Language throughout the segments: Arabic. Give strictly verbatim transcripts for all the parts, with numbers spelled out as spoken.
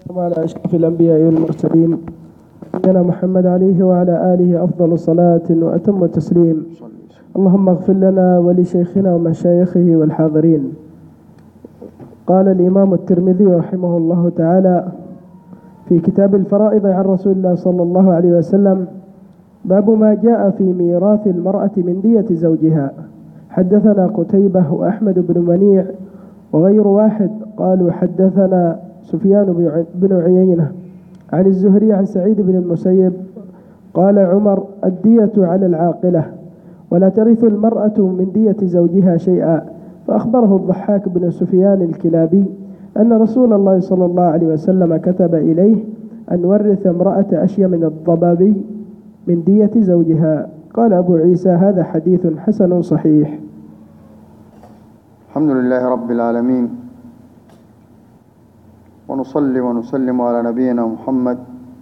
وعلى أشرف الأنبياء والمرسلين نبينا محمد عليه وعلى آله أفضل صلاة وأتم تسليم. اللهم اغفر لنا ولشيخنا ومشايخه والحاضرين. قال الإمام الترمذي رحمه الله تعالى في كتاب الفرائض عن رسول الله صلى الله عليه وسلم: باب ما جاء في ميراث المرأة من دية زوجها. حدثنا قتيبة وأحمد بن منيع وغير واحد قالوا حدثنا سفيان بن عيينة عن الزهري عن سعيد بن المسيب قال عمر: الدية على العاقلة ولا ترث المرأة من دية زوجها شيئا. فأخبره الضحاك بن سفيان الكلابي أن رسول الله صلى الله عليه وسلم كتب إليه أن ورث امرأة أشيم من الضبابي من دية زوجها. قال أبو عيسى: هذا حديث حسن صحيح. الحمد لله رب العالمين، ونصلي ونسلم على نبينا محمد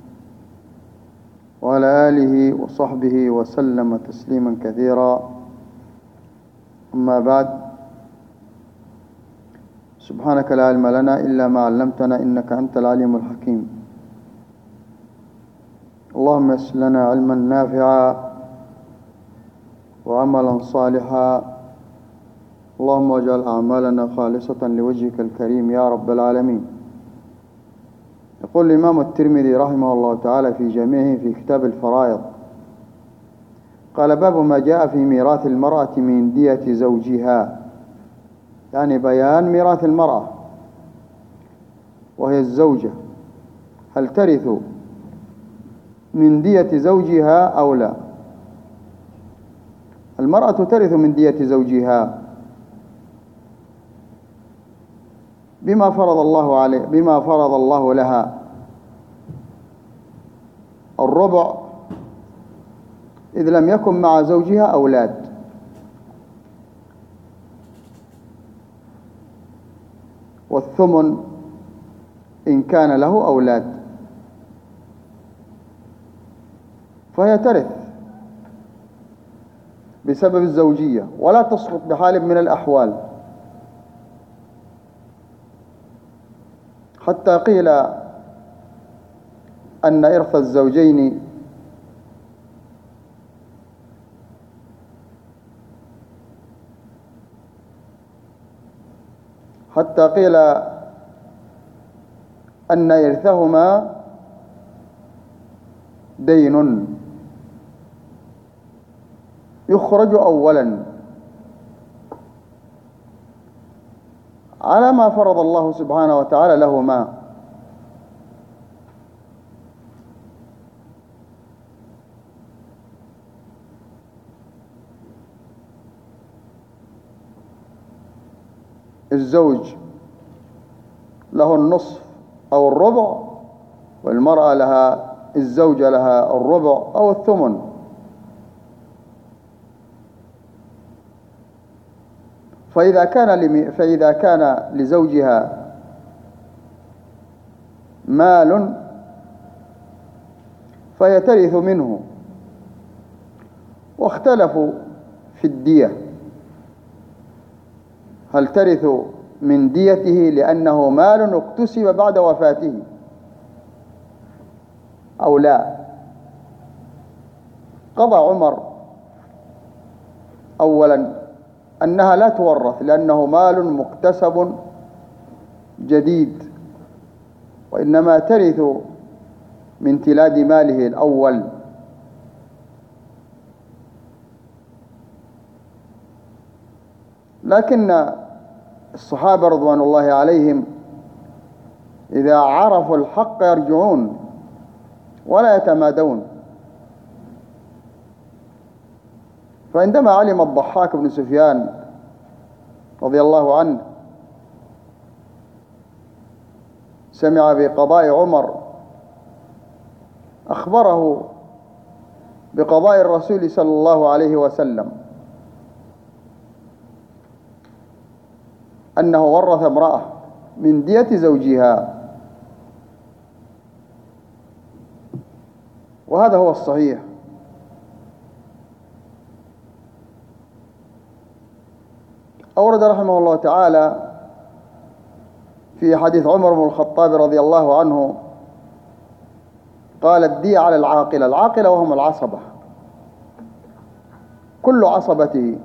وعلى آله وصحبه وسلم تسليما كثيرا. أما بعد، سبحانك لا علم لنا إلا ما علمتنا إنك أنت العليم الحكيم. اللهم يسر لنا علما نافعا وعملا صالحا، اللهم اجعل أعمالنا خالصة لوجهك الكريم يا رب العالمين. يقول الإمام الترمذي رحمه الله تعالى في جامعه في كتاب الفرائض: قال: باب ما جاء في ميراث المرأة من دية زوجها، يعني بيان ميراث المرأة وهي الزوجة، هل ترث من دية زوجها أو لا؟ المرأة ترث من دية زوجها بما فرض الله عليه بما فرض الله لها الربع إذ لم يكن مع زوجها أولاد، والثمن إن كان له أولاد، فهي ترث بسبب الزوجية ولا تسقط بحال من الأحوال، حتى قيل أن إرث الزوجين حتى قيل أن إرثهما دين يخرج أولا على ما فرض الله سبحانه وتعالى لهما. الزوج له النصف أو الربع، والمرأة لها الزوجة لها الربع أو الثمن. فإذا كان فإذا كان لزوجها مال فهي ترث منه، واختلفوا في الدية، هل ترث من ديته لأنه مال اكتسب بعد وفاته أو لا؟ قضى عمر أولا أنها لا تورث لأنه مال مكتسب جديد، وإنما ترث من تلاد ماله الأول. لكن الصحابة رضوان الله عليهم إذا عرفوا الحق يرجعون ولا يتمادون. فعندما علم الضحاك بن سفيان رضي الله عنه سمع بقضاء عمر، أخبره بقضاء الرسول صلى الله عليه وسلم أنه ورث امرأة من دية زوجها، وهذا هو الصحيح. أورد رحمه الله تعالى في حديث عمر بن الخطاب رضي الله عنه قال الدية على العاقلة، العاقلة وهم العصبة، كل عصبته،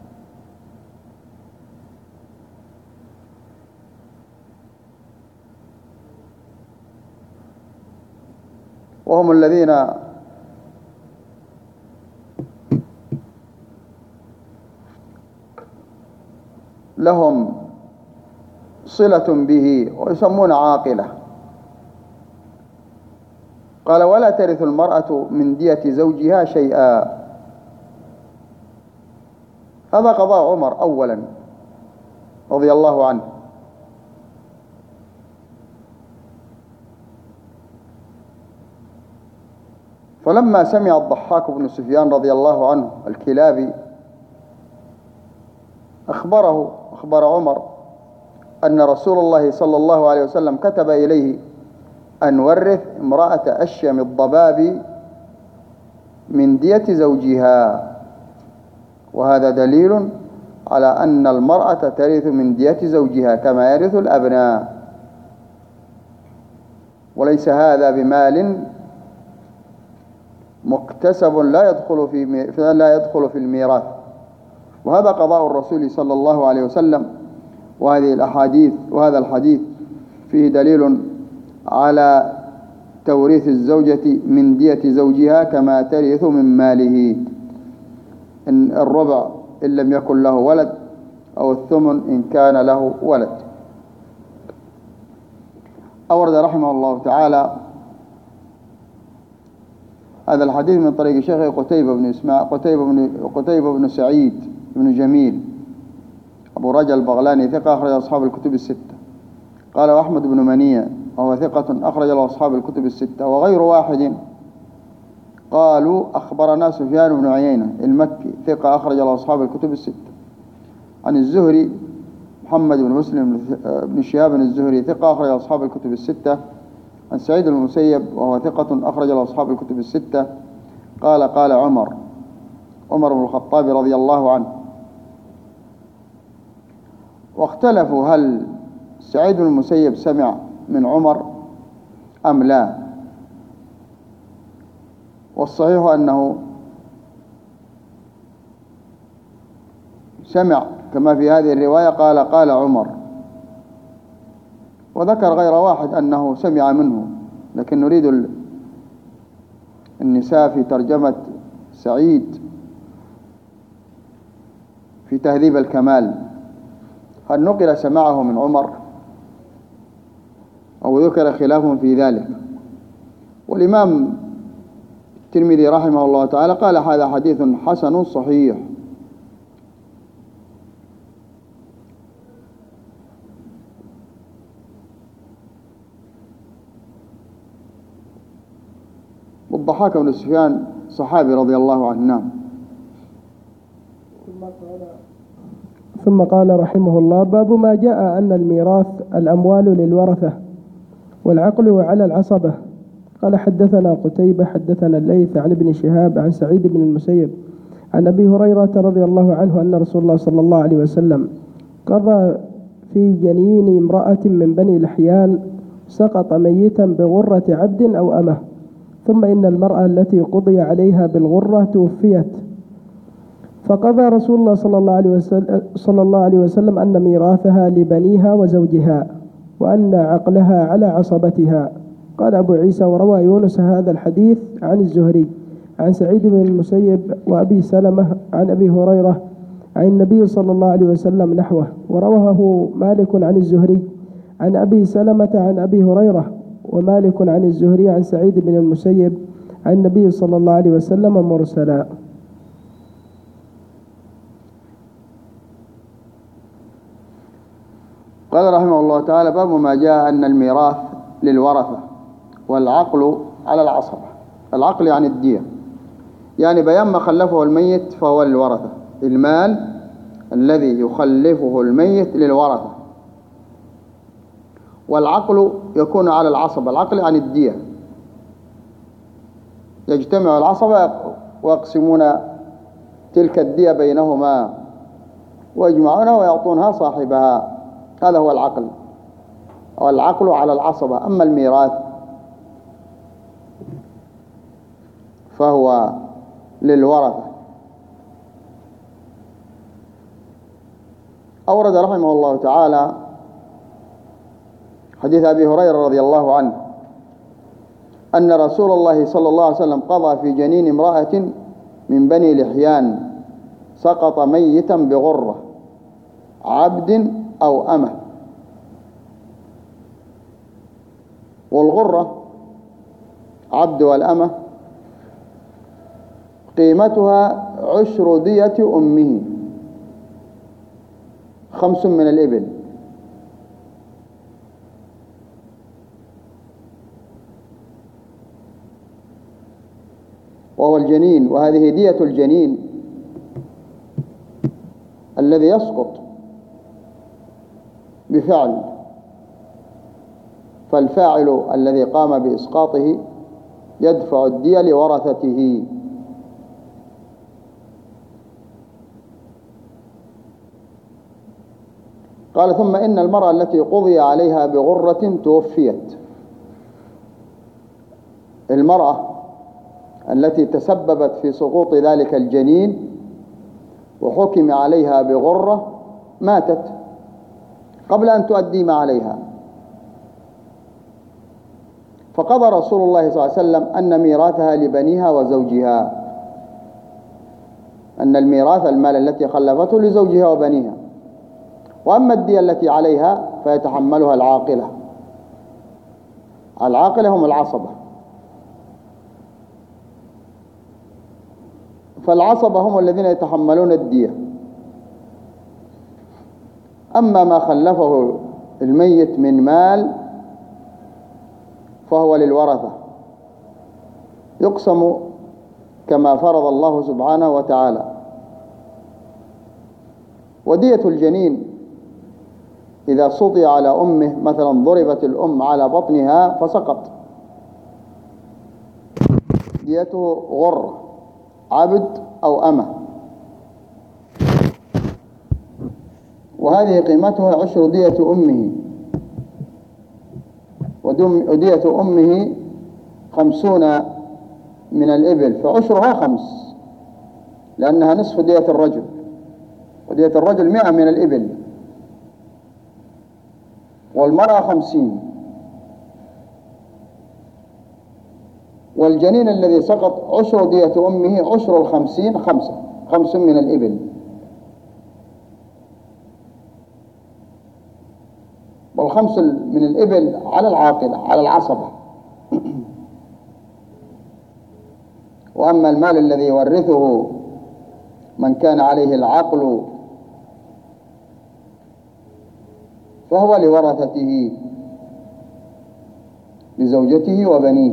وهم الذين لهم صلة به ويسمون عاقلة. قال ولا ترث المرأة من دية زوجها شيئا. هذا قضاء عمر أولا رضي الله عنه. فلما سمع الضحاك بن سفيان رضي الله عنه الكلابي أخبره أخبر عمر أن رسول الله صلى الله عليه وسلم كتب إليه أن ورث امرأة أشيم الضباب من دية زوجها، وهذا دليل على أن المرأة ترث من دية زوجها كما يرث الأبناء، وليس هذا بمال مكتسب لا يدخل في لا يدخل في الميراث. وهذا قضاء الرسول صلى الله عليه وسلم. وهذه الأحاديث وهذا الحديث فيه دليل على توريث الزوجة من دية زوجها كما ترث من ماله، إن الربع إن لم يكن له ولد، أو الثمن إن كان له ولد. أورد رحمه الله تعالى هذا الحديث من طريق شيخ قتيبة بن إسماعيل قتيبة بن قتيبة بن سعيد بن جميل أبو رجل البغلاني ثقة أخرج أصحاب الكتب الستة. قال وأحمد بن منيع وهو ثقة أخرج له أصحاب الكتب الستة، وغير واحد قالوا أخبرنا سفيان بن عيينة المكي ثقة أخرج له أصحاب الكتب الستة. عن الزهري محمد بن مسلم بن شهاب الزهري ثقة أخرج له أصحاب الكتب الستة. عن سعيد بن المسيب وهو ثقة أخرج له أصحاب الكتب الستة قال قال عمر عمر بن الخطاب رضي الله عنه. واختلفوا هل سعيد بن المسيب سمع من عمر أم لا، والصحيح أنه سمع كما في هذه الرواية قال قال عمر، وذكر غير واحد أنه سمع منه، لكن نريد النساء في ترجمة سعيد في تهذيب الكمال هل نقل سماعه من عمر أو ذكر خلاف في ذلك. والإمام الترمذي رحمه الله تعالى قال هذا حديث حسن صحيح. والضحاك بن سفيان صحابي رضي الله عنه. نعم. ثم قال رحمه الله باب ما جاء أن الميراث الأموال للورثة والعقل على العصبة. قال حدثنا قتيبة حدثنا الليث عن ابن شهاب عن سعيد بن المسيب عن أبي هريرة رضي الله عنه أن رسول الله صلى الله عليه وسلم قضى في جنين امرأة من بني لحيان سقط ميتا بغرة عبد أو أمه، ثم إن المرأة التي قضي عليها بالغرة توفيت، فقضى رسول الله صلى الله عليه وسلم, صلى الله عليه وسلم أن ميراثها لبنيها وزوجها، وأن عقلها على عصبتها. قال أبو عيسى وروى يونس هذا الحديث عن الزهري عن سعيد بن المسيب وأبي سلمة عن أبي هريرة عن النبي صلى الله عليه وسلم نحوه، ورواه مالك عن الزهري عن أبي سلمة عن أبي هريرة، ومالك عن الزهري عن سعيد بن المسيب عن النبي صلى الله عليه وسلم مرسلا. قال رحمه الله تعالى باب ما جاء أن الميراث للورثة والعقل على العصبة. العقل يعني الدية، يعني بيان ما خلفه الميت فهو للورثة، المال الذي يخلفه الميت للورثة. والعقل يكون على العصبة، العقل عن الدية، يجتمع العصبة ويقسمون تلك الدية بينهما ويجمعونها ويعطونها صاحبها، هذا هو العقل. والعقل على العصبة. أما الميراث فهو للورثة. أورد رحمه الله تعالى حديث أبي هريرة رضي الله عنه أن رسول الله صلى الله عليه وسلم قضى في جنين امرأة من بني لحيان سقط ميتا بغرة عبد أو أمة. والغرة عبد والأمة قيمتها عشر دية أمه، خمس من الإبل. وهو الجنين، وهذه دية الجنين الذي يسقط بفعل، فالفاعل الذي قام بإسقاطه يدفع الدية لورثته. قال ثم إن المرأة التي قضي عليها بغرة توفيت. المرأة التي تسببت في سقوط ذلك الجنين وحكم عليها بغرة ماتت قبل أن تؤدي ما عليها، فقضى رسول الله صلى الله عليه وسلم أن ميراثها لبنيها وزوجها، أن الميراث المال التي خلفته لزوجها وبنيها، وأما الدية التي عليها فيتحملها العاقلة. العاقلة هم العصبة، فالعصبة هم الذين يتحملون الدية. أما ما خلفه الميت من مال فهو للورثة، يقسم كما فرض الله سبحانه وتعالى. ودية الجنين إذا سطي على أمه، مثلا ضربت الأم على بطنها فسقط، ديته غرة عبد أو أمة، وهذه قيمتها عشر دية أمه، ودية أمه خمسون من الإبل، فعشرها خمس لأنها نصف دية الرجل، ودية الرجل مئة من الإبل، والمرأة خمسين. والجنين الذي سقط عشر دية أمه عشر الخمسين خمسة، خمس من الإبل. والخمس من الإبل على العاقلة، على العصبة. وأما المال الذي يورثه من كان عليه العقل فهو لورثته، لزوجته وبنيه،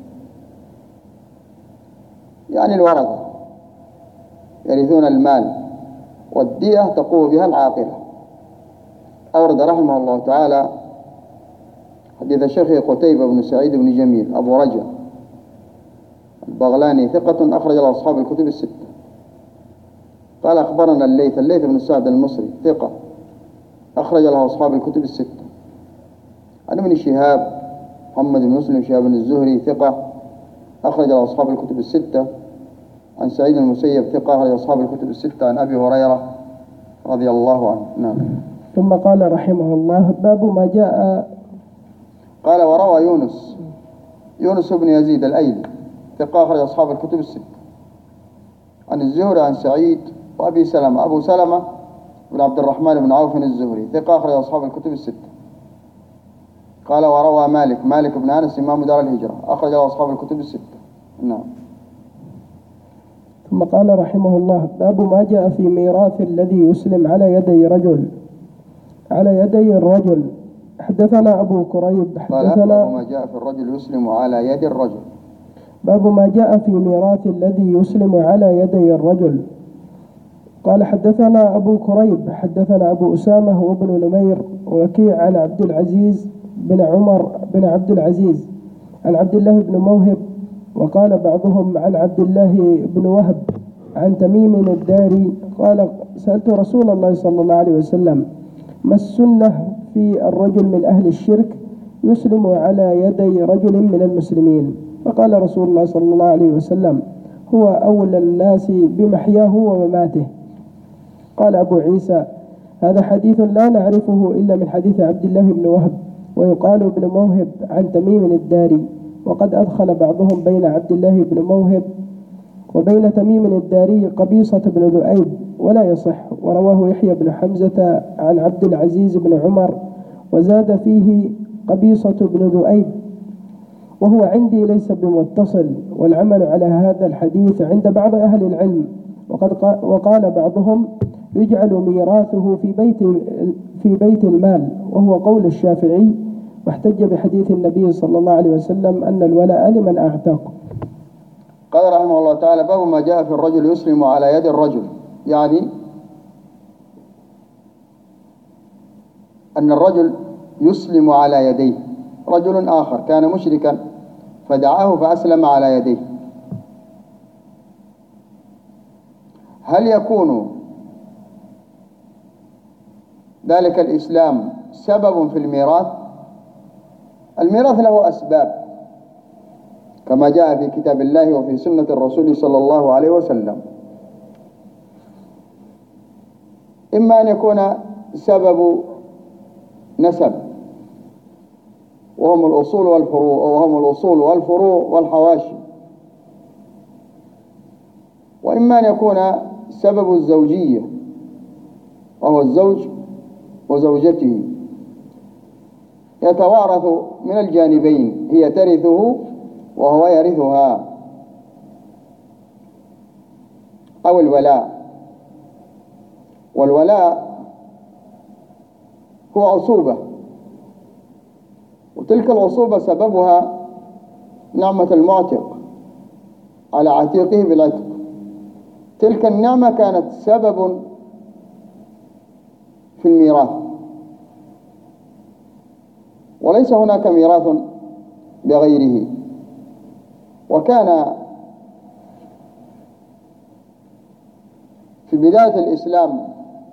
يعني الورثة يرثون المال، والدية تقوم بها العاقلة. أورد رحمه الله تعالى حديث الشيخ قتيبة بن سعيد بن جميل أبو رجا البغلاني ثقة أخرج له أصحاب الكتب الستة. قال أخبرنا الليث، الليث بن سعد المصري ثقة أخرج له أصحاب الكتب الستة. عن ابن شهاب محمد بن مسلم شهاب الزهري ثقة أخرج له أصحاب الكتب الستة. عن سعيد المسيب ثقة أخرج أصحاب الكتب الستة. عن أبي هريرة رضي الله عنه. نعم. ثم قال رحمه الله: باب ما جاء. قال: وروى يونس يونس بن يزيد الأيلي ثقة أخرج أصحاب الكتب الستة. عن الزهري عن سعيد وأبي سلمة أبو سلمة بن عبد الرحمن بن عوف الزهري ثقة أخرج أصحاب الكتب الستة. قال: وروى مالك مالك بن أنس إمام دار الهجرة أخرج أصحاب الكتب الستة. نعم. ثم قال رحمه الله: باب ما جاء في ميراث الذي يسلم على يدي رجل على يدي الرجل. حدثنا أبو كريب حدثنا باب ما جاء في الرجل يسلم على يد الرجل. باب ما جاء في ميراث الذي يسلم على يدي الرجل. قال: حدثنا أبو كريب حدثنا أبو أسامة وابن نمير وكيع عن عبد العزيز بن عمر بن عبد العزيز عن عبد الله بن موهب، وقال بعضهم عن عبد الله بن وهب عن تميم الداري قال: سألت رسول الله صلى الله عليه وسلم: ما السنة في الرجل من أهل الشرك يسلم على يدي رجل من المسلمين، فقال رسول الله صلى الله عليه وسلم: هو أولى الناس بمحياه ومماته. قال أبو عيسى: هذا حديث لا نعرفه إلا من حديث عبد الله بن وهب، ويقال ابن موهب عن تميم الداري، وقد أدخل بعضهم بين عبد الله بن موهب وبين تميم الداري قبيصة بن ذؤيب ولا يصح. ورواه يحيى بن حمزة عن عبد العزيز بن عمر وزاد فيه قبيصة بن ذؤيب، وهو عندي ليس بمتصل، والعمل على هذا الحديث عند بعض أهل العلم. وقد وقال بعضهم: يجعل ميراثه في بيت في بيت المال، وهو قول الشافعي، واحتج بحديث النبي صلى الله عليه وسلم أن الولاء لمن أعتق. قال رحمه الله تعالى: باب ما جاء في الرجل يسلم على يد الرجل، يعني أن الرجل يسلم على يديه رجل آخر كان مشركا فدعاه فأسلم على يديه. هل يكون ذلك الإسلام سبب في الميراث؟ الميراث له أسباب كما جاء في كتاب الله وفي سنة الرسول صلى الله عليه وسلم. إما أن يكون سبب نسب وهم الأصول والفروع وهم الأصول والفروع والحواشي، وإما أن يكون سبب الزوجية وهو الزوج وزوجته، يتوارث من الجانبين، هي ترثه وهو يرثها، أو الولاء. والولاء هو عصوبة، وتلك العصوبة سببها نعمة المعتق على عتيقه بالعتق. تلك النعمة كانت سبب في الميراث، وليس هناك ميراث بغيره. وكان في بداية الإسلام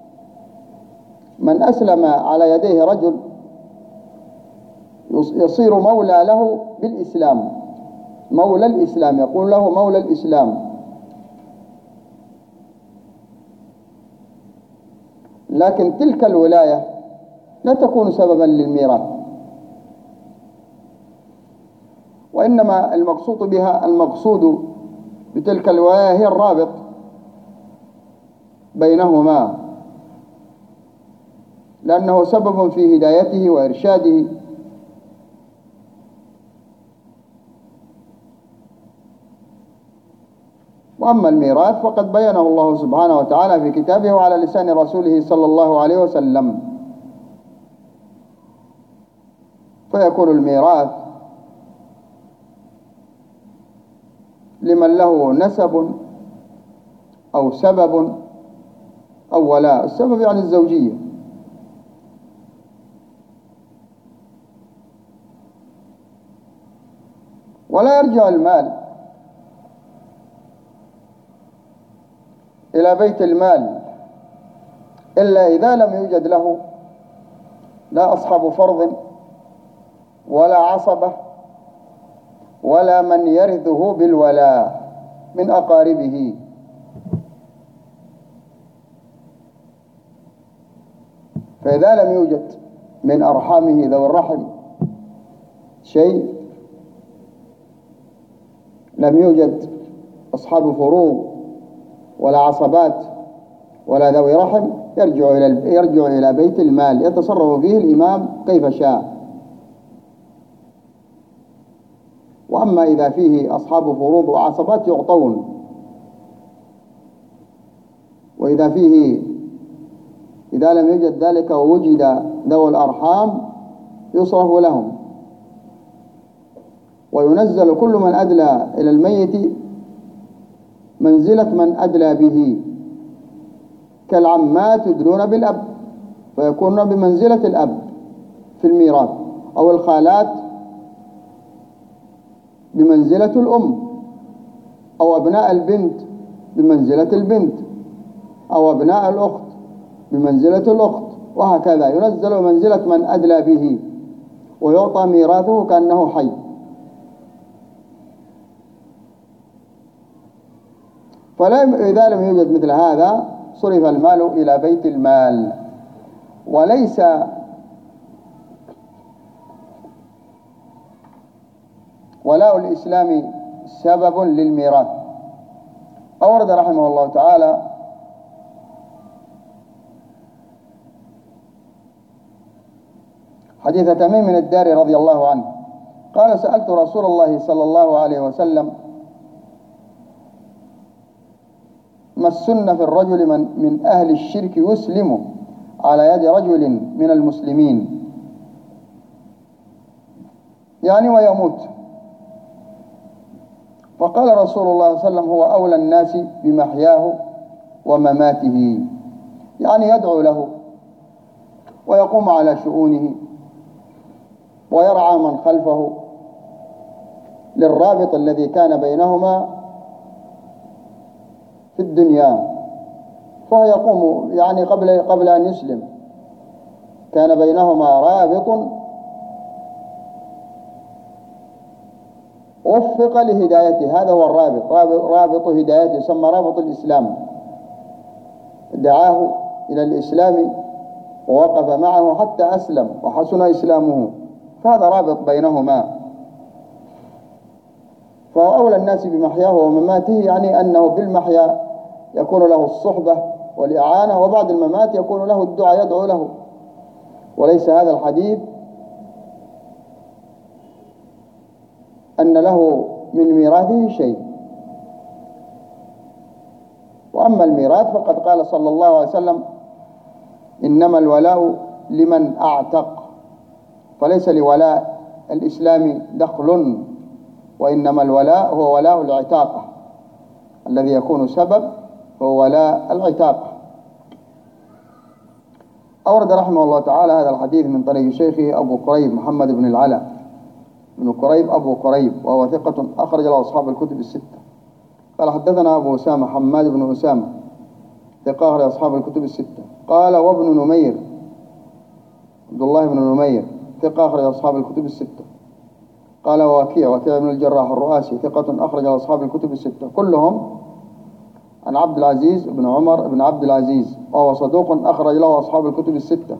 من أسلم على يديه رجل يصير مولى له بالإسلام، مولى الإسلام، يقول له مولى الإسلام. لكن تلك الولاية لا تكون سببا للميراث، وإنما المقصود بها المقصود بتلك الولاية هي الرابط بينهما، لأنه سبب في هدايته وإرشاده. وأما الميراث فقد بينه الله سبحانه وتعالى في كتابه وعلى لسان رسوله صلى الله عليه وسلم. فيكون الميراث لمن له نسب أو سبب أو ولاء. السبب يعني الزوجية. ولا يرجع المال إلى بيت المال إلا إذا لم يوجد له لا أصحاب فرض ولا عصبة ولا من يرثه بالولاء من أقاربه. فإذا لم يوجد من أرحامه ذوي الرحم شيء، لم يوجد أصحاب فروض ولا عصبات ولا ذوي رحم، يرجع إلى يرجع إلى بيت المال يتصرف فيه الإمام كيف شاء. وأما إذا فيه أصحاب فروض وعصبات يعطون، وإذا فيه إذا لم يوجد ذلك ووجد ذوي الأرحام يصرف لهم، وينزل كل من أدلى إلى الميت منزلة من أدلى به، كالعمات يدلون بالأب فيكونون بمنزلة الأب في الميراث، أو الخالات بمنزلة الأم، أو أبناء البنت بمنزلة البنت، أو أبناء الأخت بمنزلة الأخت، وهكذا ينزل منزلة من أدلى به ويعطى ميراثه كأنه حي. فإذا لم يوجد مثل هذا صرف المال إلى بيت المال. وليس ولاء الإسلام سبب للميراث. أورد رحمه الله تعالى حديث تميم من الداري رضي الله عنه قال: سألت رسول الله صلى الله عليه وسلم: ما السنة في الرجل من, من أهل الشرك يسلم على يد رجل من المسلمين، يعني ويموت؟ فقال رسول الله صلى الله عليه وسلم: هو أولى الناس بمحياه ومماته، يعني يدعو له ويقوم على شؤونه ويرعى من خلفه للرابط الذي كان بينهما في الدنيا. فهو يقوم يعني قبل قبل أن يسلم كان بينهما رابط وفق لهدايته. هذا هو الرابط، رابط, رابط هدايته، يسمى رابط الإسلام. دعاه إلى الإسلام ووقف معه حتى أسلم وحسن إسلامه، فهذا رابط بينهما. فهو أولى الناس بمحياه ومماته، يعني أنه بالمحيا يكون له الصحبة والإعانة، وبعد الممات يكون له الدعاء يدعو له. وليس هذا الحديث أن له من ميراثه شيء. وأما الميراث فقد قال صلى الله عليه وسلم: إنما الولاء لمن أعتق، فليس لولاء الإسلام دخل، وإنما الولاء هو ولاء العتاقة، الذي يكون سبب هو ولاء العتاقة. أورد رحمه الله تعالى هذا الحديث من طريق شيخه أبو كريب محمد بن العلا بن كريب أبو كريب، وهو ثقة أخرج له أصحاب الكتب الستة. قال: حدثنا أبو أسامة حماد بن أسامة ثقة أخرج أصحاب الكتب الستة. قال: وابن نمير عبد الله بن نمير ثقة أخرج أصحاب الكتب الستة. قال: ووكيع وكيع بن الجراح الرؤاسي ثقة أخرج أصحاب الكتب الستة، كلهم عن عبد العزيز بن عمر بن عبد العزيز، وهو صدوق أخرج له أصحاب الكتب الستة.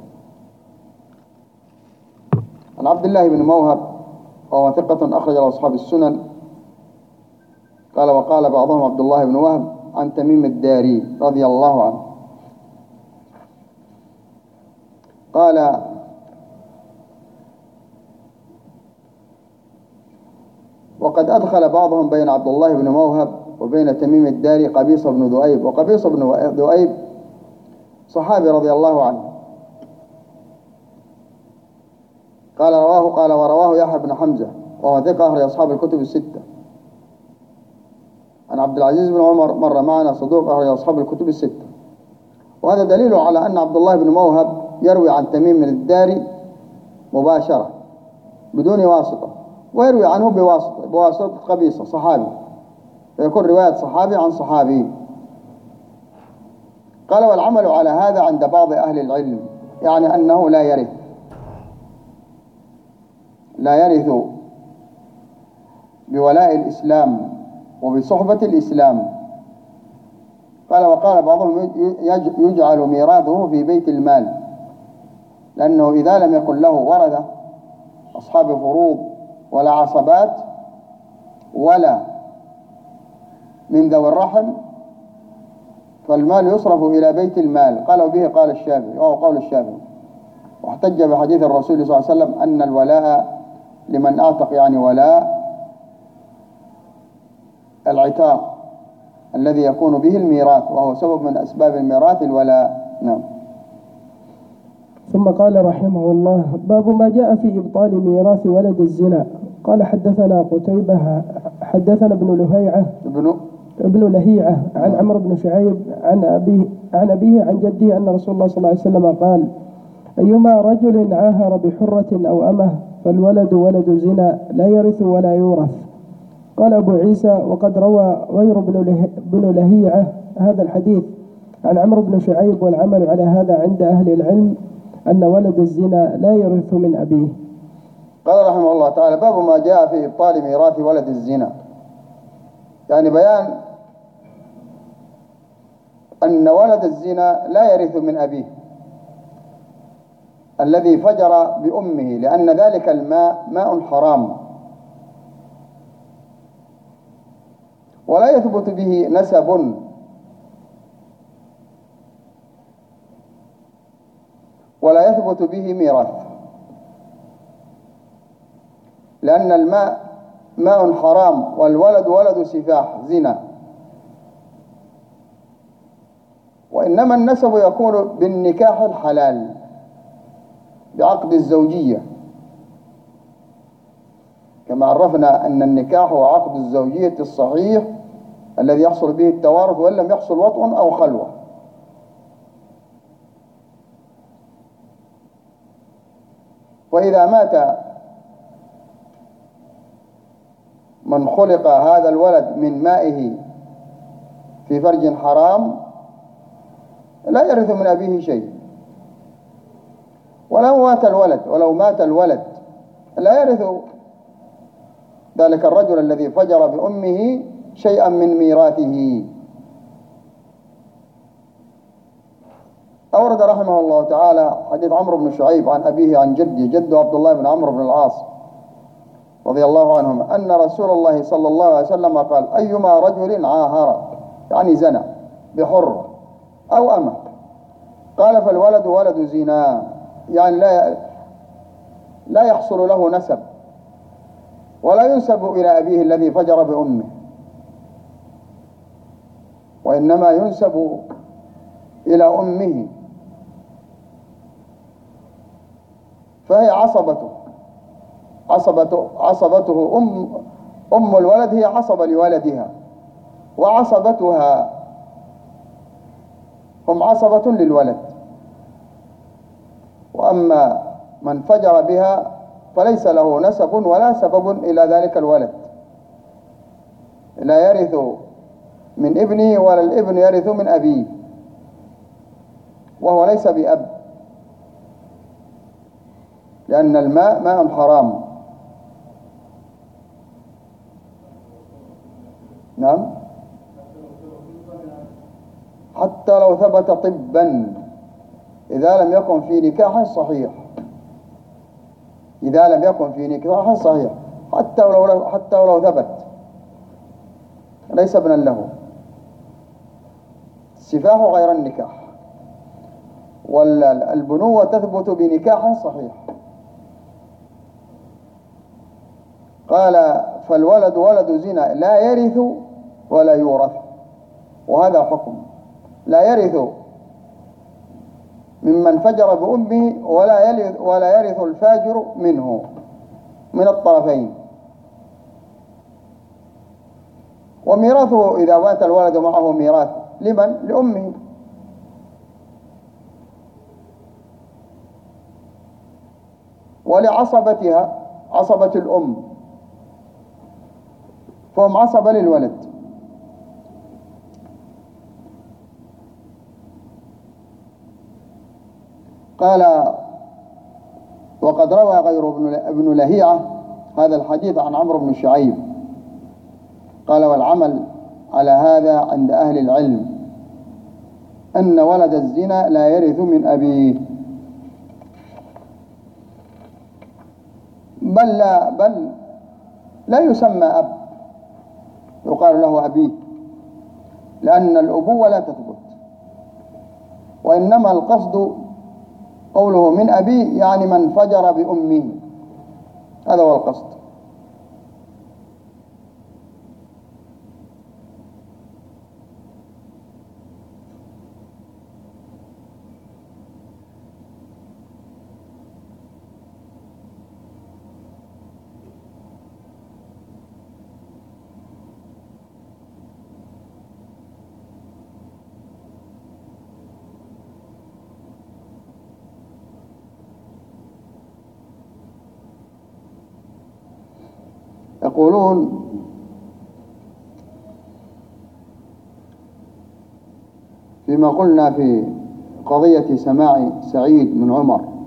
عن عبد الله بن موهب وهو ثقة أخرج له أصحاب السنن. قال: وقال بعضهم عبد الله بن وهب عن تميم الداري رضي الله عنه. قال: وقد أدخل بعضهم بين عبد الله بن موهب وبين تميم الداري قبيصة بن ذؤيب، وقبيصة بن ذؤيب صحابي رضي الله عنه. قال رواه قال ورواه يحيى بن حمزة وهو ثقة أخرج أصحاب الكتب الستة. عن عبد العزيز بن عمر مر معنا صدوق أخرج أصحاب الكتب الستة. وهذا دليل على أن عبد الله بن موهب يروي عن تميم من الداري مباشرة بدون واسطة، ويروي عنه بواسطة بواسطة قبيصة صحابي، فيكون رواية صحابي عن صحابي. قال: والعمل على هذا عند بعض أهل العلم، يعني أنه لا يرث لا يرث بولاء الإسلام وبصحبة الإسلام. قال: وقال بعضهم يجعل ميراثه في بيت المال، لأنه إذا لم يكن له ورثة أصحاب فروض ولا عصبات ولا من ذوي الرحم فالمال يصرف إلى بيت المال. قالوا به قال الشافعي، وهو قول الشافعي، واحتج بحديث الرسول صلى الله عليه وسلم أن الولاء لمن أعتق، يعني ولاء العتاق الذي يكون به الميراث، وهو سبب من أسباب الميراث الولاء. نعم. ثم قال رحمه الله: باب ما جاء في إبطال ميراث ولد الزنا. قال: حدثنا قتيبة حدثنا ابن لهيعة ابن ابن لهيعة عن عمرو بن شعيب عن أبيه عن أبيه عن جده أن رسول الله صلى الله عليه وسلم قال: أيما رجل عاهر بحرة أو أمه فالولد ولد زنا لا يرث ولا يورث. قال أبو عيسى: وقد روى غير ابن لهيعة هذا الحديث عن عمرو بن شعيب، والعمل على هذا عند أهل العلم أن ولد الزنا لا يرث من أبيه. قال رحمه الله تعالى: باب ما جاء في إبطال ميراث ولد الزنا، يعني بيان أن ولد الزنا لا يرث من أبيه الذي فجر بأمه، لأن ذلك الماء ماء حرام ولا يثبت به نسب ولا يثبت به ميراث، لأن الماء ماء حرام والولد ولد سفاح زنا، وإنما النسب يكون بالنكاح الحلال بعقد الزوجية، كما عرفنا أن النكاح هو عقد الزوجية الصحيح الذي يحصل به التوارث وإن لم يحصل وطء أو خلوة. وإذا مات من خلق هذا الولد من مائه في فرج حرام لا يرث من أبيه شيء، ولو مات الولد ولو مات الولد لا يرث ذلك الرجل الذي فجر بأمه شيئا من ميراثه. أورد رحمه الله تعالى حديث عمرو بن شعيب عن أبيه عن جده جده عبد الله بن عمرو بن العاص رضي الله عنهما أن رسول الله صلى الله عليه وسلم قال: أيما رجل عاهر يعني زنى بحر أو أمة، قال فالولد ولد زنا، يعني لا لا يحصل له نسب ولا ينسب إلى أبيه الذي فجر بأمه، وإنما ينسب إلى أمه، فهي عصبته عصبته عصبته أم أم الولد هي عصبة لولدها، وعصبتها هم عصبة للولد. وأما من فجر بها فليس له نسب ولا سبب إلى ذلك الولد، لا يرث من ابنه ولا الابن يرث من أبيه، وهو ليس بأب، لأن الماء ماء حرام. نعم، حتى لو ثبت طبا إذا لم يكن في نكاح صحيح، إذا لم يكن في نكاح صحيح حتى ولو حتى ولو ثبت ليس ابنا له. السفاح غير النكاح، والبنوة تثبت بنكاح صحيح. قال فالولد ولد زنا لا يرث ولا يورث، وهذا حكم لا يرث ممن فجر بأمه ولا يرث ولا يرث الفاجر منه من الطرفين. وميراثه إذا مات الولد معه ميراث لمن؟ لأمه. ولعصبتها عصبة الأم، فهم عصبة للولد. قال وقد روى غير ابن لهيعة هذا الحديث عن عمرو بن شعيب، قال والعمل على هذا عند أهل العلم أن ولد الزنا لا يرث من أبيه، بل لا بل لا يسمى أب، يقال له أبيه، لأن الأبوة لا تثبت، وإنما القصد قوله من أبيه يعني من فجر بأمه، هذا هو القصد. يقولون فيما قلنا في قضية سماع سعيد بن عمر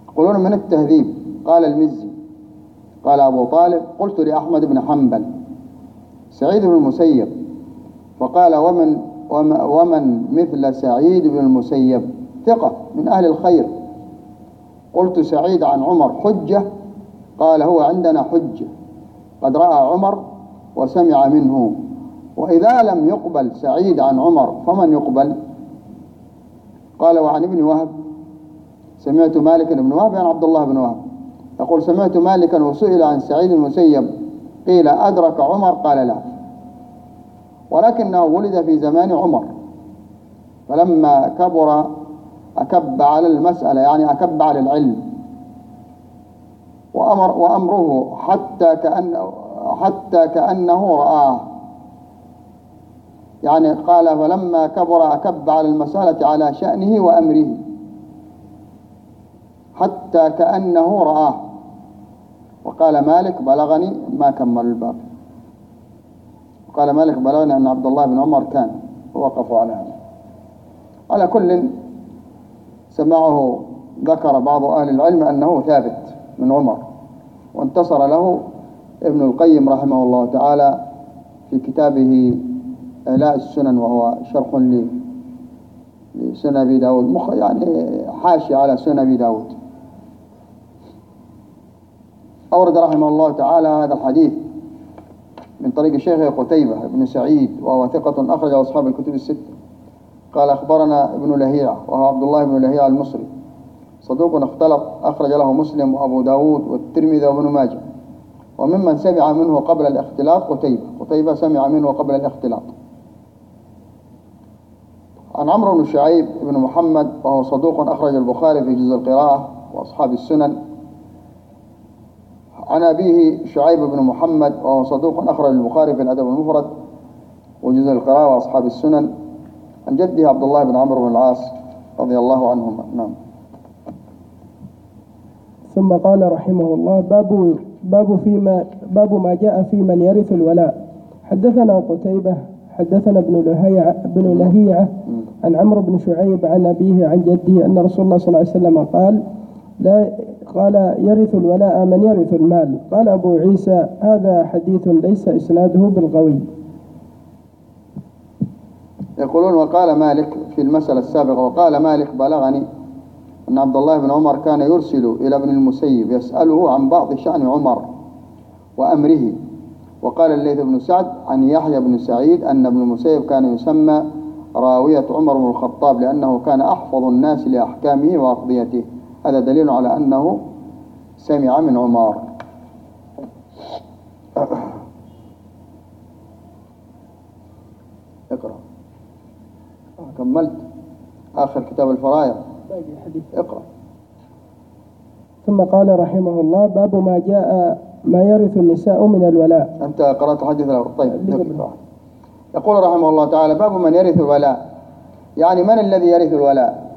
يقولون من التهذيب. قال المزي قال أبو طالب: قلت لأحمد بن حنبل سعيد بن المسيب، فقال: ومن, ومن مثل سعيد بن المسيب؟ ثقة من أهل الخير. قلت: سعيد عن عمر حجة؟ قال: هو عندنا حجة، قد رأى عمر وسمع منه. وإذا لم يقبل سعيد عن عمر فمن يقبل؟ قال: وعن ابن وهب سمعت مالك بن وهب عن عبد الله بن وهب يقول: سمعت مالكا وسئل عن سعيد المسيب قيل: أدرك عمر؟ قال: لا، ولكنه ولد في زمان عمر، فلما كبر أكب على المسألة، يعني أكب على العلم، وأمر وأمره حتى كأنه حتى كأنه رآه. يعني قال: فلما كبر أكب على المسألة على شأنه وأمره حتى كأنه رآه. وقال مالك: بلغني، ما كمل الباب، وقال مالك: بلغني أن عبد الله بن عمر كان، ووقفوا على هذا. على كل سمعه ذكر بعض أهل العلم أنه ثابت من عمر، وانتصر له ابن القيم رحمه الله تعالى في كتابه إعلاء السنن، وهو شرح لسنن أبي داود، يعني حاشي على سنن أبي داود. أورد رحمه الله تعالى هذا الحديث من طريق شيخه قتيبة بن سعيد، وهو ثقة أخرجه أصحاب الكتب الستة. قال: أخبرنا ابن لهيعة، وهو عبد الله بن لهيعة المصري، صدوق اختلط، أخرج له مسلم وأبو داود والترمذي وابن ماجه. وممن سمع منه قبل الاختلاط قتيبة قتيبة سمع منه قبل الاختلاط. عن عمرو بن شعيب بن محمد، وهو صدوق أخرج البخاري في جزء القراءة وأصحاب السنن. عن أبيه شعيب بن محمد، وهو صدوق أخرج البخاري في الأدب المفرد وجزء القراءة وأصحاب السنن. عن جده عبد الله بن عمرو بن العاص رضي الله عنهما. نعم. ثم قال رحمه الله: باب باب فيما باب ما جاء في من يرث الولاء. حدثنا قتيبة حدثنا ابن لهيعة بن لهيعة عن عمرو بن شعيب عن أبيه عن جده أن رسول الله صلى الله عليه وسلم قال: لا قال: يرث الولاء من يرث المال. قال أبو عيسى: هذا حديث ليس إسناده بالقوي. يقولون: وقال مالك في المسألة السابقة، وقال مالك: بلغني أن عبد الله بن عمر كان يرسل إلى ابن المسيب يسأله عن بعض شأن عمر وأمره. وقال الليث بن سعد عن يحيى بن سعيد أن ابن المسيب كان يسمى راوية عمر بن الخطاب لأنه كان أحفظ الناس لأحكامه وأقضيته. هذا دليل على أنه سمع من عمر. اقرأ. كملت آخر كتاب الفرائض. اقرأ. ثم قال رحمه الله: باب ما جاء ما يرث النساء من الولاء. أنت قرأت حديث له. طيب. يقول رحمه الله تعالى: باب من يرث الولاء، يعني من الذي يرث الولاء؟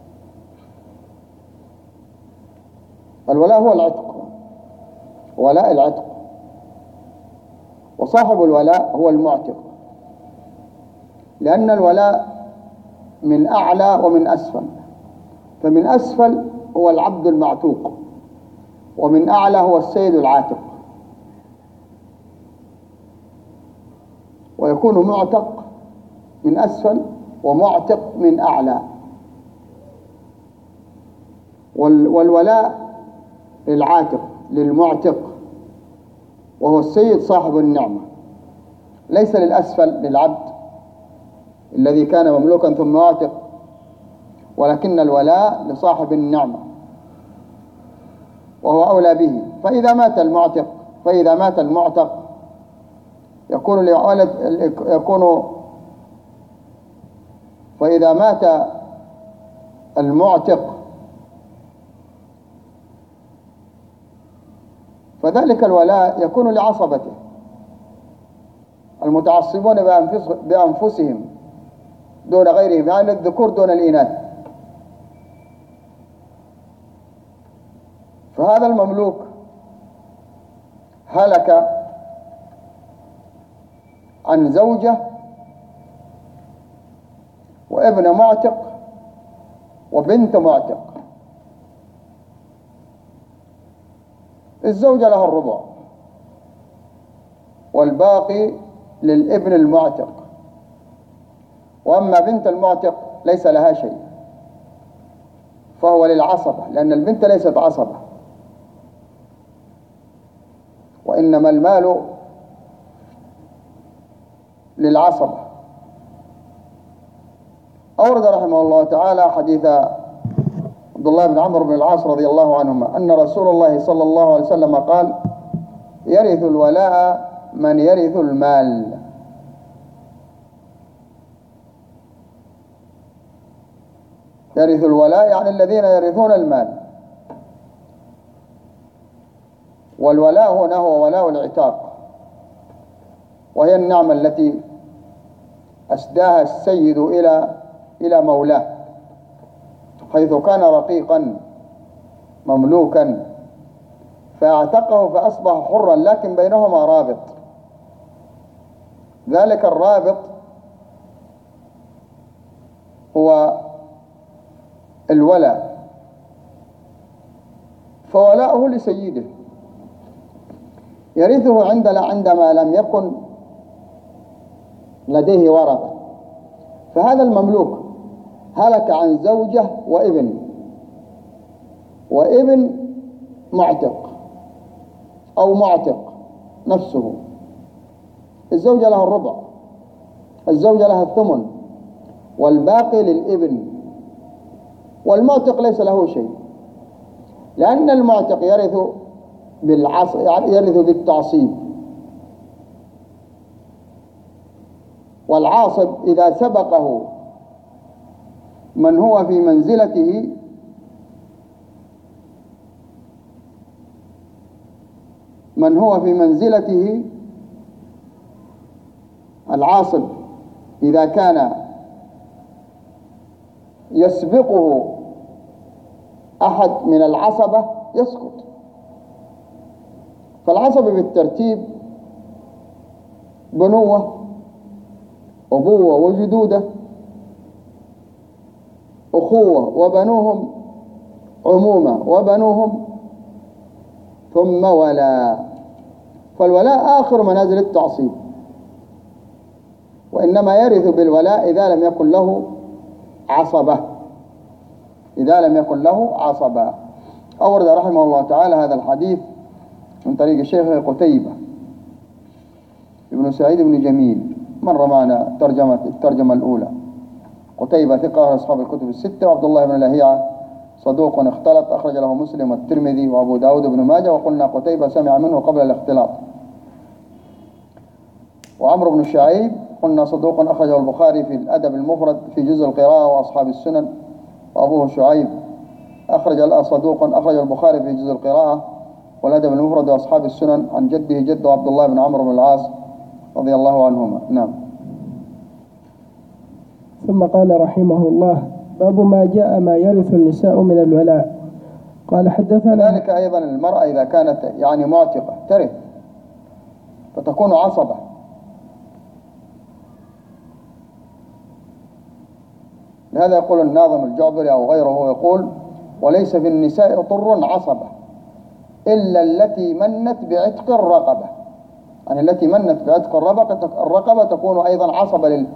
الولاء هو العتق، ولاء العتق، وصاحب الولاء هو المعتق، لأن الولاء من أعلى ومن أسفل، فمن أسفل هو العبد المعتوق، ومن أعلى هو السيد العاتق. ويكون معتق من أسفل ومعتق من أعلى. والولاء للعاتق للمعتق، وهو السيد صاحب النعمة، ليس للأسفل للعبد الذي كان مملوكا ثم معتق، ولكن الولاء لصاحب النعمة وهو أولى به. فإذا مات المعتق فإذا مات المعتق يكون لولد يكون فإذا مات المعتق فذلك الولاء يكون لعصبته المتعصبون بأنفسهم دون غيرهم، يعني الذكور دون الإناث. فهذا المملوك هلك عن زوجة وابن معتق وبنت معتق، الزوجة لها الربع والباقي للابن المعتق، وأما بنت المعتق ليس لها شيء، فهو للعصبة، لأن البنت ليست عصبة، وإنما المال للعصبة. أورد رحمه الله تعالى حديث عبد الله بن عمرو بن العاص رضي الله عنهما أن رسول الله صلى الله عليه وسلم قال: يرث الولاء من يرث المال. يرث الولاء يعني الذين يرثون المال، والولاء هنا هو ولاء العتاق، وهي النعمة التي أسداها السيد إلى إلى مولاه، حيث كان رقيقا مملوكا فاعتقه فأصبح حرا، لكن بينهما رابط. ذلك الرابط هو الولاء، فولاؤه لسيده يرثه عندنا عندما لم يكن لديه ورثة. فهذا المملوك هلك عن زوجة وابن وابن معتق أو معتق نفسه. الزوجة لها الربع، الزوجة لها الثمن، والباقي للابن، والمعتق ليس له شيء، لأن المعتق يرث بالعص... يرث بالتعصيب، والعاصب إذا سبقه من هو في منزلته من هو في منزلته العاصب إذا كان يسبقه أحد من العصبة يسقط. فالعصبة بالترتيب بنوة، أبوة وجدودة، أخوة، وبنوهم عمومة، وبنوهم ثم ولاء. فالولاء آخر منازل التعصيب، وإنما يرث بالولاء إذا لم يكن له عصبة، إذا لم يكن له عصبة. أورد رحمه الله تعالى هذا الحديث من طريق الشيخ قتيبة ابن سعيد بن جميل، مر معنا ترجمة الترجمة الأولى. قتيبة ثقة أصحاب الكتب الستة، وعبد الله بن لهيعة صدوق اختلط، أخرج له مسلم والترمذي وأبو داود بن ماجه، وقلنا قتيبة سمع منه قبل الاختلاط. وعمرو بن شعيب قلنا صدوق أخرجه البخاري في الأدب المفرد في جزء القراءة وأصحاب السنن، وأبوه شعيب أخرج صدوق أخرج البخاري في جزء القراءة والأدب المفرد وأصحاب السنن عن جده جده عبد الله بن عمرو بن العاص رضي الله عنهما. نعم. ثم قال رحمه الله: باب ما جاء ما يرث النساء من الولاء. قال حدثنا. ذلك أيضا المرأة إذا كانت يعني معتقة ترث فتكون عصبة، لهذا يقول الناظم الجعبري أو غيره، يقول: وليس في النساء طر عصبة إلا التي منت بعتق الرقبة. يعني التي منت بعتق الرقبة الرقبة تكون أيضا عصبة لل...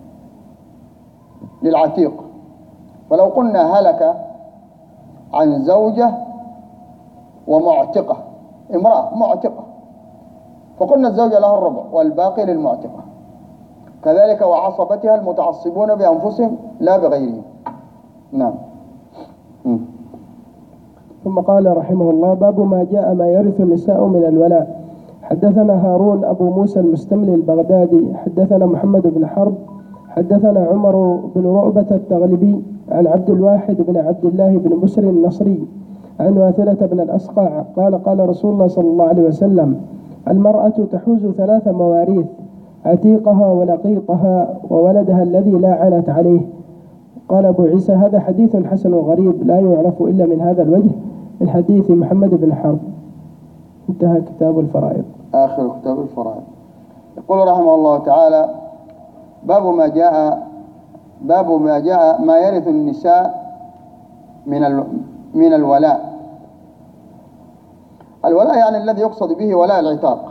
للعتيق. فلو قلنا هلك عن زوجة ومعتقة، امرأة معتقة، فقلنا الزوجة لها الربع والباقي للمعتقة، كذلك وعصبتها المتعصبون بأنفسهم لا بغيرهم. نعم. م. ثم قال رحمه الله: باب ما جاء ما يرث النساء من الولاء. حدثنا هارون أبو موسى المستملي البغدادي حدثنا محمد بن حرب حدثنا عمر بن رؤبة التغلبي عن عبد الواحد بن عبد الله بن بسر النصري عن واثلة بن الأسقع قال: قال رسول الله صلى الله عليه وسلم: المرأة تحوز ثلاث مواريث: عتيقها ولقيطها وولدها الذي لا عنت عليه. قال أبو عيسى: هذا حديث حسن غريب لا يعرف إلا من هذا الوجه من حديث محمد بن حرب. انتهى كتاب الفرائض. آخر كتاب الفرائض. يقول رحمه الله تعالى: باب ما جاء باب ما جاء ما يرث النساء من من الولاء. الولاء يعني الذي يقصد به ولاء العتاق،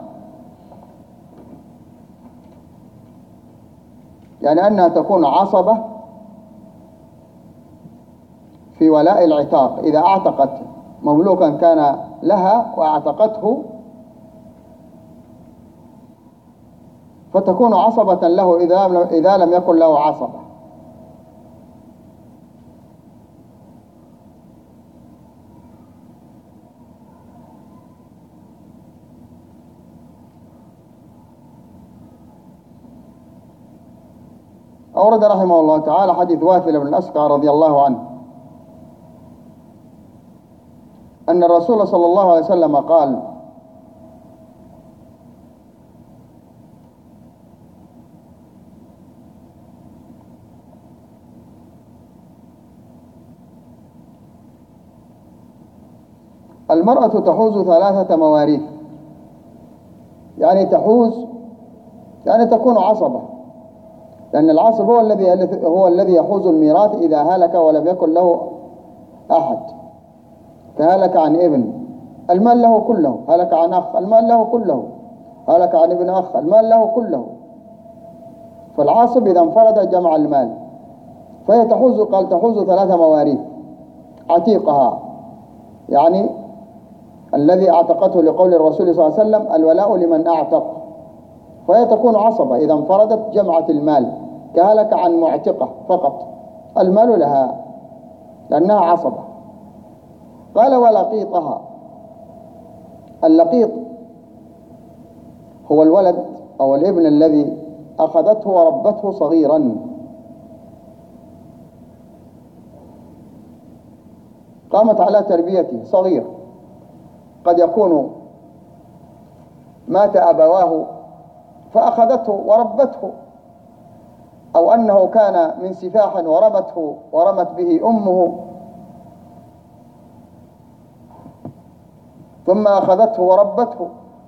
يعني أنها تكون عصبة في ولاء العتاق. إذا أعتقت مملوكا كان لها وأعتقته فتكون عصبة له إذا لم يكن له عصبة. أورد رحمه الله تعالى حديث واثل بن الأسقع رضي الله عنه أن الرسول صلى الله عليه وسلم قال: المرأة تحوز ثلاثة مواريث، يعني تحوز يعني تكون عصبة، لأن العصب هو الذي هو الذي يحوز الميراث إذا هلك ولم يكن له أحد، كهلك عن ابن المال له كله، هلك عن أخ المال له كله، هلك عن ابن أخ المال له كله. فالعاصب إذا انفرد جمع المال، فهي تحوز، قال تحوز ثلاثة مواريث: عتيقها يعني الذي اعتقته لقول الرسول صلى الله عليه وسلم: الولاء لمن اعتق، فهي تكون عصبة إذا انفردت جمعت المال، كهلك عن معتقة فقط، المال لها لأنها عصبة. قال: ولقيطها، اللقيط هو الولد أو الابن الذي أخذته وربته صغيرا، قامت على تربيته صغير، قد يكون مات أبواه فأخذته وربته، أو أنه كان من سفاح ورمته ورمت به أمه ثم أخذته وربته.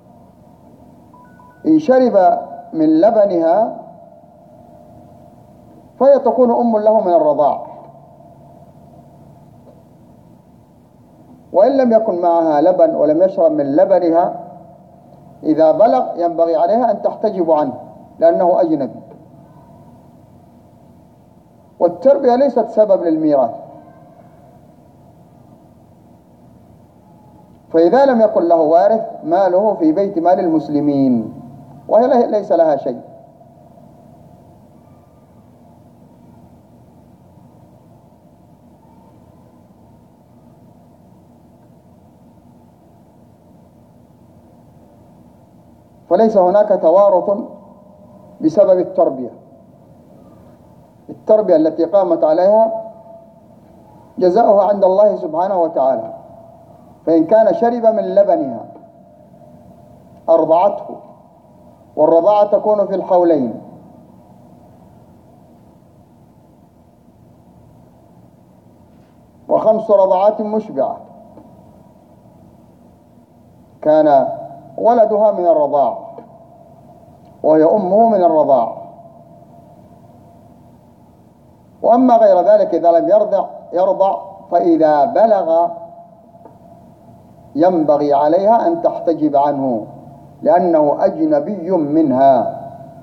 إن شرب من لبنها فهي تكون أم له من الرضاع، وإن لم يكن معها لبن ولم يشرب من لبنها إذا بلغ ينبغي عليها أن تحتجب عنه لأنه أجنبي. والتربية ليست سبب للميراث، فإذا لم يكن له وارث ماله في بيت مال المسلمين وهي ليس لها شيء. فليس هناك توارث بسبب التربية. التربية التي قامت عليها جزاؤها عند الله سبحانه وتعالى، فإن كان شرب من لبنها أرضعته، والرضاعة تكون في الحولين، وخمس رضعات مشبعة، كان ولدها من الرضاع وهي أمه من الرضاع. وأما غير ذلك إذا لم يرضع يرضع فإذا بلغ ينبغي عليها أن تحتجب عنه لأنه أجنبي منها.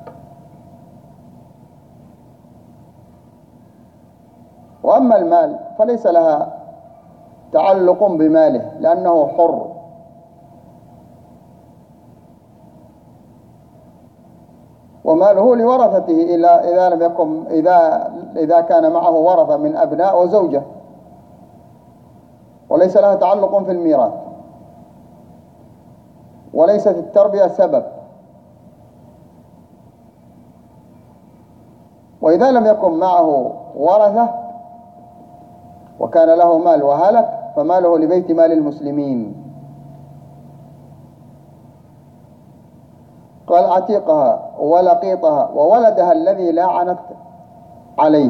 وأما المال فليس لها تعلق بماله لأنه حر، وماله لورثته إلا إذا لم يكن إذا إذا كان معه ورثة من أبناء وزوجة، وليس لها تعلق في الميراث، وليست التربية سبب. وإذا لم يكن معه ورثة وكان له مال وهلك فماله لبيت مال المسلمين. قال: عتيقها ولقيطها وولدها الذي لاعنت عليه.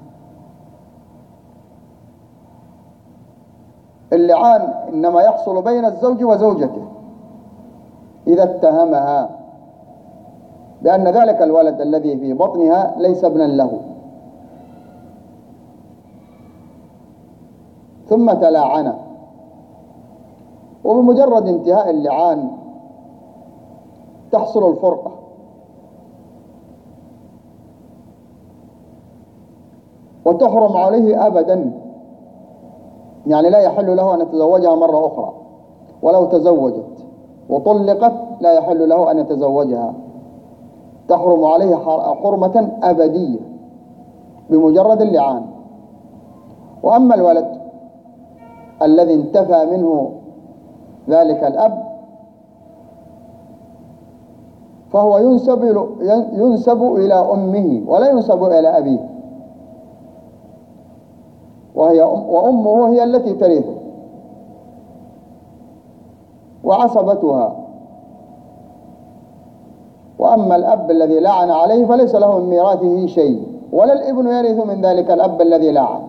اللعان إنما يحصل بين الزوج وزوجته إذا اتهمها بأن ذلك الولد الذي في بطنها ليس ابنا له، ثم تلاعن وبمجرد انتهاء اللعان تحصل الفرقة. وتحرم عليه أبدا، يعني لا يحل له أن يتزوجها مرة أخرى، ولو تزوجت وطلقت لا يحل له أن يتزوجها، تحرم عليه حرمة أبدية بمجرد اللعان. وأما الولد الذي انتفى منه ذلك الأب فهو ينسب ينسب إلى أمه ولا ينسب إلى أبيه، وهي وأمه هي التي ترثه وعصبتها. وأما الأب الذي لعن عليه فليس له من ميراثه شيء، ولا الابن يرث من ذلك الأب الذي لعن.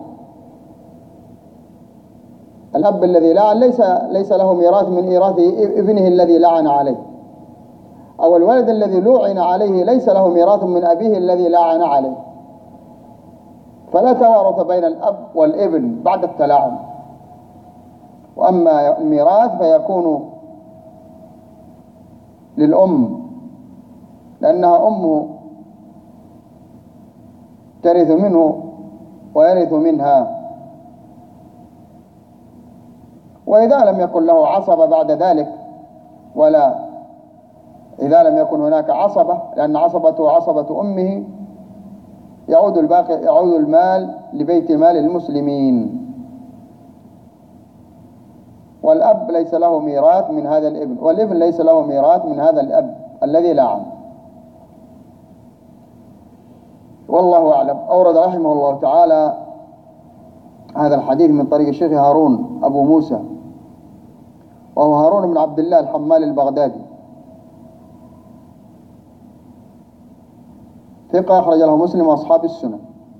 الأب الذي لعن ليس ليس له ميراث من ميراث ابنه الذي لعن عليه، أو الولد الذي لعن عليه ليس له ميراث من أبيه الذي لعن عليه. فلا توارث بين الأب والابن بعد التلاعن. وأما الميراث فيكون للأم، لأنها أمه ترث منه ويرث منها. وإذا لم يكن له عصبة بعد ذلك، ولا إذا لم يكن هناك عصبة، لأن عصبته عصبة أمه، يعود الباقي يعود المال لبيت مال المسلمين. والأب ليس له ميراث من هذا الابن، والابن ليس له ميراث من هذا الأب الذي لعن. والله أعلم. أورد رحمه الله تعالى هذا الحديث من طريق الشيخ هارون أبو موسى، وهو هارون بن عبد الله الحمال البغدادي، ثقة أخرج له مسلم وأصحاب السنن.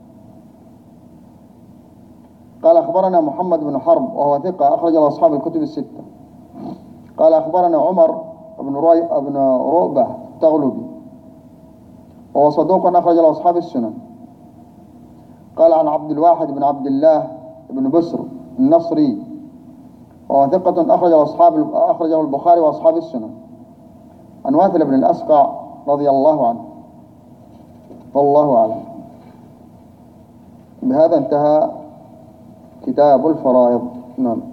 قال أخبرنا محمد بن حرب وهو ثقة أخرج له أصحاب الكتب الستة. قال أخبرنا عمر بن روي بن رؤبة التغلبي وهو صدوق أخرج له أصحاب السنن. قال عن عبد الواحد بن عبد الله بن بسر النصري وهو ثقة أخرجه أصحاب أخرجه البخاري وأصحاب السنن. عن واثل بن الأسقع رضي الله عنه. والله أعلم. بهذا انتهى كتاب الفرائض. نعم.